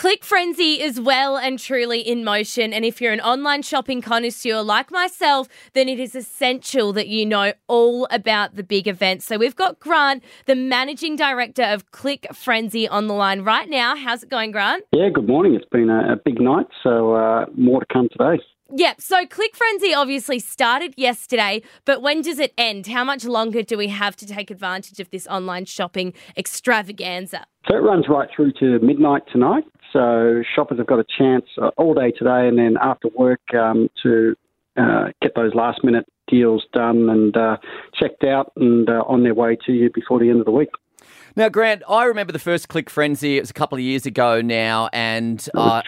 Click Frenzy is well and truly in motion, and if you're an online shopping connoisseur like myself, then it is essential that you know all about the big events. So we've got Grant, the Managing Director of Click Frenzy, on the line right now. How's it going, Grant? Yeah, good morning. It's been a big night, so more to come today. Yep, so Click Frenzy obviously started yesterday, but when does it end? How much longer do we have to take advantage of this online shopping extravaganza? So it runs right through to midnight tonight. So shoppers have got a chance all day today and then after work to get those last-minute deals done and checked out and on their way to you before the end of the week. Now, Grant, I remember the first Click Frenzy. It was a couple of years ago now, and and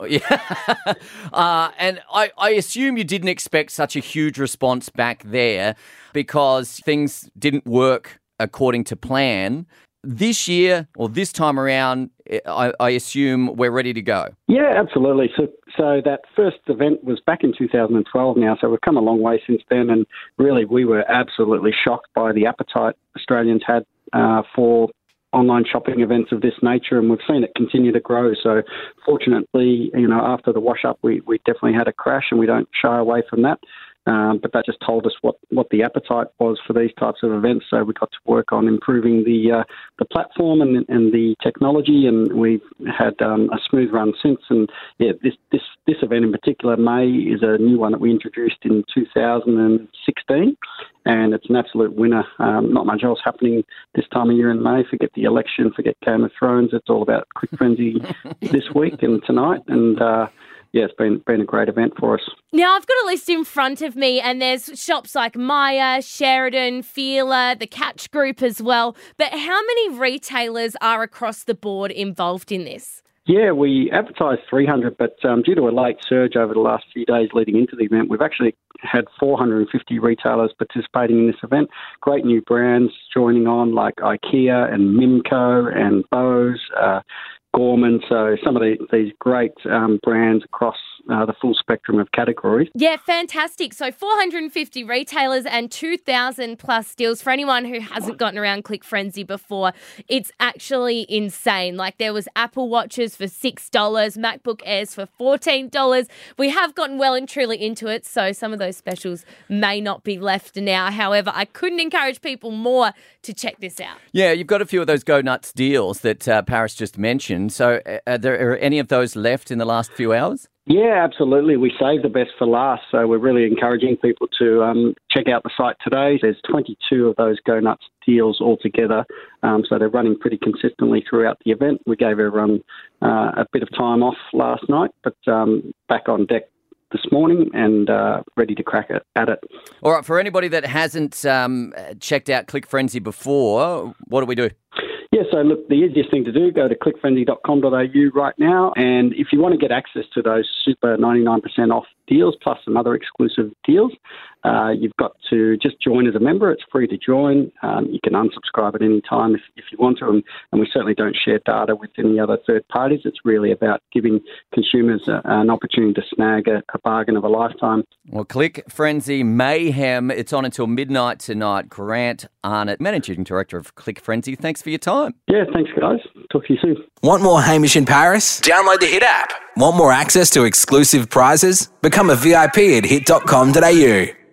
I assume you didn't expect such a huge response back there because things didn't work according to plan. This year, or this time around, I assume we're ready to go. Yeah, absolutely. So that first event was back in 2012 now, so we've come a long way since then, and really we were absolutely shocked by the appetite Australians had for online shopping events of this nature, and we've seen it continue to grow. So fortunately, after the wash-up, we definitely had a crash, and we don't shy away from that. But that just told us what the appetite was for these types of events. So we got to work on improving the platform and the technology, and we've had a smooth run since. And yeah, this event in particular, May, is a new one that we introduced in 2016, and it's an absolute winner. Not much else happening this time of year in May. Forget the election, forget Game of Thrones. It's all about Click Frenzy this week and tonight, and yeah, it's been a great event for us. Now, I've got a list in front of me, and there's shops like Myer, Sheridan, Feeler, the Catch Group as well. But how many retailers are across the board involved in this? Yeah, we advertised 300, but due to a late surge over the last few days leading into the event, we've actually had 450 retailers participating in this event. Great new brands joining on like IKEA and Mimco and Bose, Gorman, so some of these great brands across the full spectrum of categories. Yeah, fantastic. So 450 retailers and 2,000 plus deals. For anyone who hasn't gotten around Click Frenzy before, it's actually insane. Like there was Apple Watches for $6, MacBook Airs for $14. We have gotten well and truly into it, so some of those specials may not be left now. However, I couldn't encourage people more to check this out. Yeah, you've got a few of those Go Nuts deals that Paris just mentioned. So are there any of those left in the last few hours? Yeah, absolutely. We saved the best for last, so we're really encouraging people to check out the site today. There's 22 of those Go Nuts deals altogether, so they're running pretty consistently throughout the event. We gave everyone a bit of time off last night, but back on deck this morning and ready to crack at it. All right, for anybody that hasn't checked out Click Frenzy before, what do we do? Yeah, so look, the easiest thing to do, go to clickfrenzy.com.au right now, and if you want to get access to those super 99% off deals plus some other exclusive deals, you've got to just join as a member. It's free to join. You can unsubscribe at any time if you want to, and we certainly don't share data with any other third parties. It's really about giving consumers an opportunity to snag a bargain of a lifetime. Well, Click Frenzy Mayhem, it's on until midnight tonight. Grant Arnott, Managing Director of Click Frenzy, thanks for your time. Yeah, thanks guys. Talk to you soon. Want more Hamish in Paris? Download the Hit app. Want more access to exclusive prizes? Become a VIP at hit.com.au.